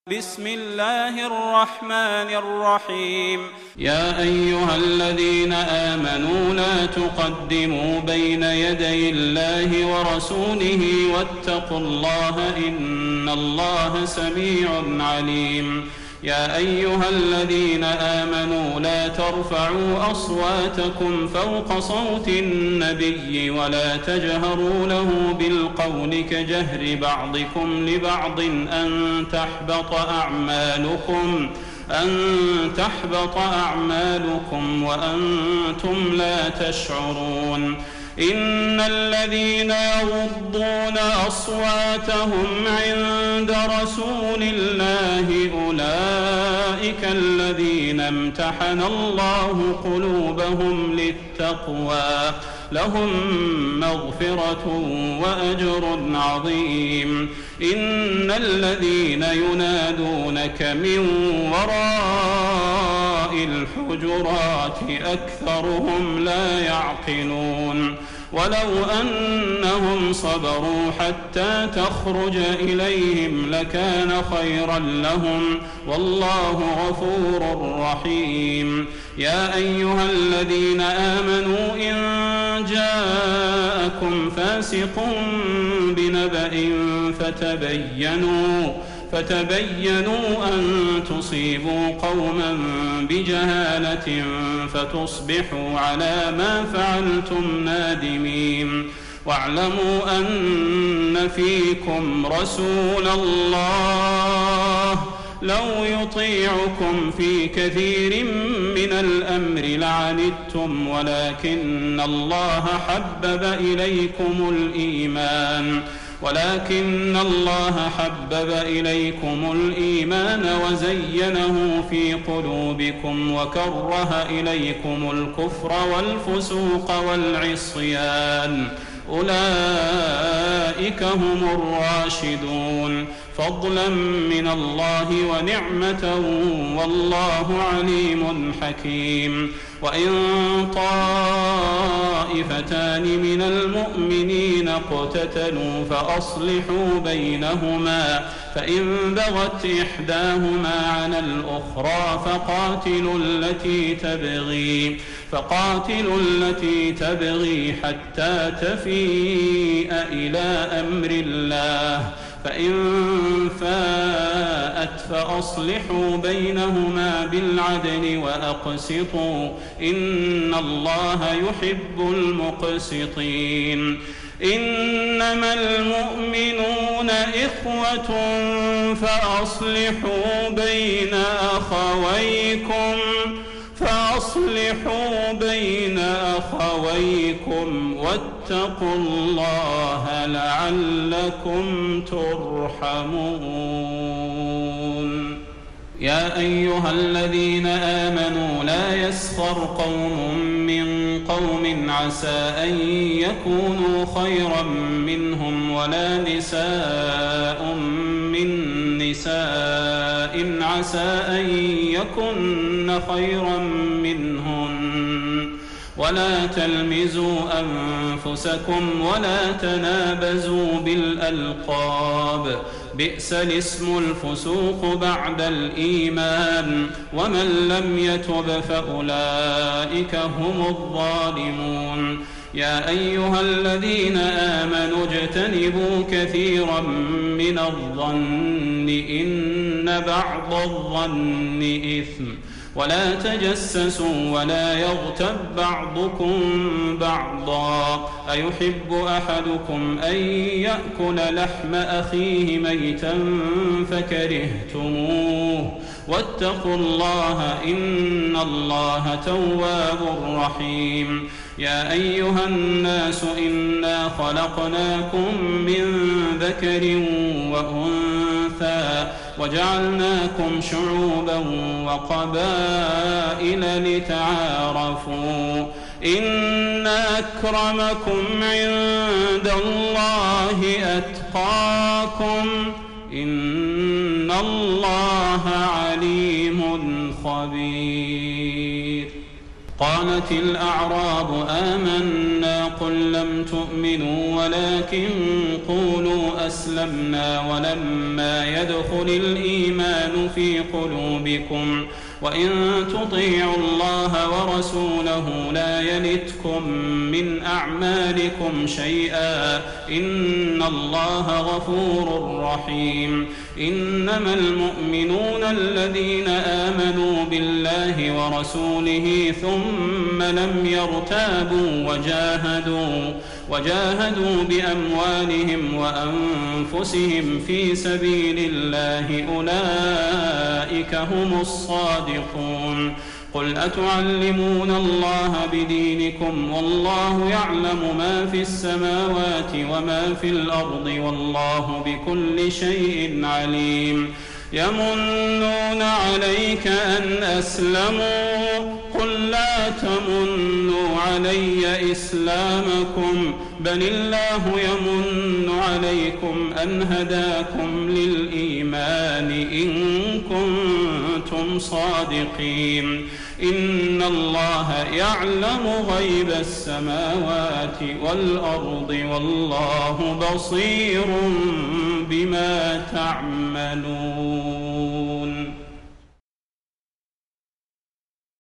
بسم الله الرحمن الرحيم يا أيها الذين آمنوا لا تقدموا بين يدي الله ورسوله واتقوا الله إن الله سميع عليم يا أيها الذين آمنوا لا ترفعوا أصواتكم فوق صوت النبي ولا تجهروا له بالقول كجهر بعضكم لبعض أن تحبط أعمالكم وأنتم لا تشعرون إن الذين يغضون أصواتهم عند رسول الله أولئك الذين امتحن الله قلوبهم للتقوى لهم مغفرة وأجر عظيم إن الذين ينادونك من وراء الحجرات أكثرهم لا يعقلون ولو أنهم صبروا حتى تخرج إليهم لكان خيرا لهم والله غفور رحيم يا أيها الذين آمنوا إن جاءكم فاسق بنبأ فتبينوا أن تصيبوا قوما بجهالة فتصبحوا على ما فعلتم نادمين واعلموا أن فيكم رسول الله لو يطيعكم في كثير من الأمر لعنتم ولكن الله حبب إليكم الإيمان وزينه في قلوبكم وكره إليكم الكفر والفسوق والعصيان أولئك هم الراشدون فضلا من الله ونعمة والله عليم حكيم وإن طائفتان من المؤمنين اقتتلوا فأصلحوا بينهما فإن بغت إحداهما على الأخرى فقاتلوا التي تبغي حتى تفيء إلى أمر الله فإن فاءت فأصلحوا بينهما بالعدل وأقسطوا إن الله يحب المقسطين إنما المؤمنون إخوة فأصلحوا بين أخويكم واتقوا الله لعلكم ترحمون يا أيها الذين آمنوا لا يسخر قوم من قوم عسى أن يكونوا خيرا منهم ولا نساء من نساء عسى أن يكن خيرا منهن ولا تلمزوا أنفسكم ولا تنابزوا بالألقاب بئس الاسم الفسوق بعد الإيمان ومن لم يتب فأولئك هم الظالمون يا أيها الذين آمنوا اجتنبوا كثيرا من الظن إن بعض الظن إثم ولا تجسسوا ولا يغتب بعضكم بعضا أيحب أحدكم أن يأكل لحم أخيه ميتا فكرهتموه واتقوا الله إن الله تواب رحيم يا أيها الناس إنا خلقناكم من ذكر وأنثى وجعلناكم شعوبا وقبائل لتعارفوا إن أكرمكم عند الله أتقاكم إن الله عليم خبير قالت الأعراب آمنا قل لم تؤمنوا ولكن قولوا أسلمنا ولما يدخل الإيمان في قلوبكم وإن تطيعوا الله ورسوله لا يلتكم من أعمالكم شيئا إن الله غفور رحيم إنما المؤمنون الذين آمنوا بالله ورسوله ثم لم يرتابوا وجاهدوا بأموالهم وأنفسهم في سبيل الله أولئك هم الصادقون قل أتعلمون الله بدينكم والله يعلم ما في السماوات وما في الأرض والله بكل شيء عليم يمنون عليك أن أسلموا قل لا تمنوا علي إسلامكم بل الله يمن عليكم أن هداكم للإيمان إن كنتم صادقين إن الله يعلم غيب السماوات والأرض والله بصير بما تعملون